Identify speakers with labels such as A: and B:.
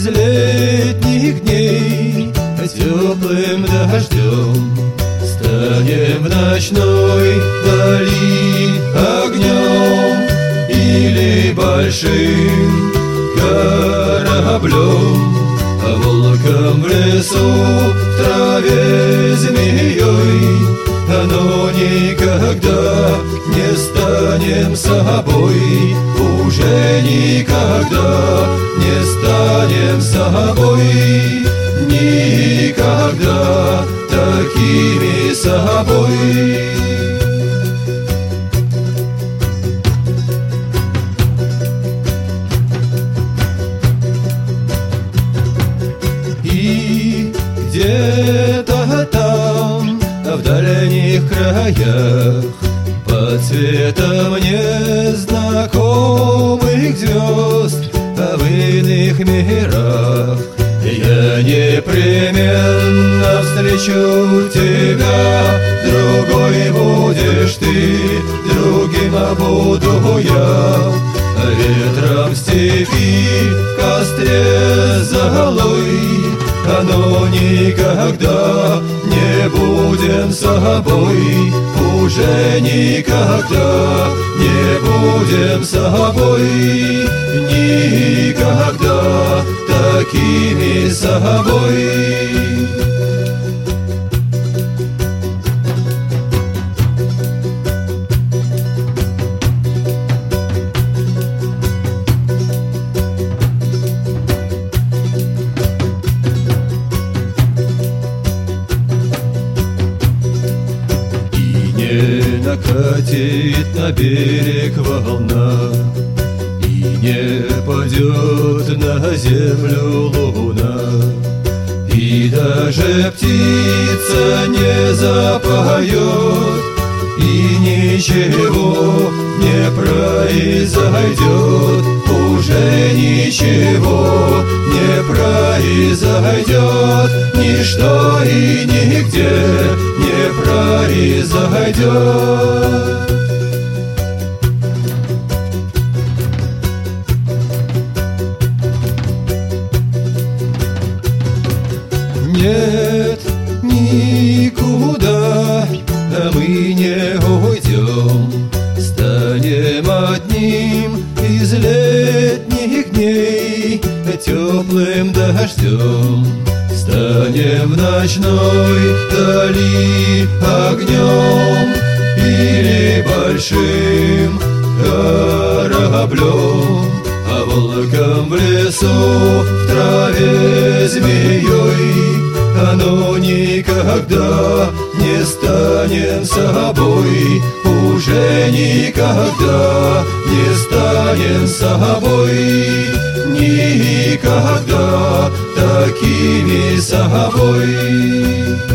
A: из летних дней теплым дождем, станем в ночной дали огнем или большим кораблем, а волком в лесу, в траве змеей, но никогда не станем собой, уже никогда не станем собой, никогда такими собой. И где-то там, в дальних краях, под светом незнакомых звезд, в иных мирах, я непременно встречу тебя. Другой будешь ты, другим буду я. Ветром в степи, в костре золой, но никогда не будем собой, уже никогда не будем собой, никогда такими собой. Не накатит на берег волна, и не падет на землю луна, и даже птица не запоет, и ничего не произойдет, уже ничего не произойдет, ничто и нигде не произойдет. Нет, никуда мы не уйдем, станем одним из летних дней теплым дождем, станем в ночной дали огнем или большим кораблем, а волком в лесу, в траве змеей, но никогда не станем собой, уже никогда не станем собой, никогда такими собой.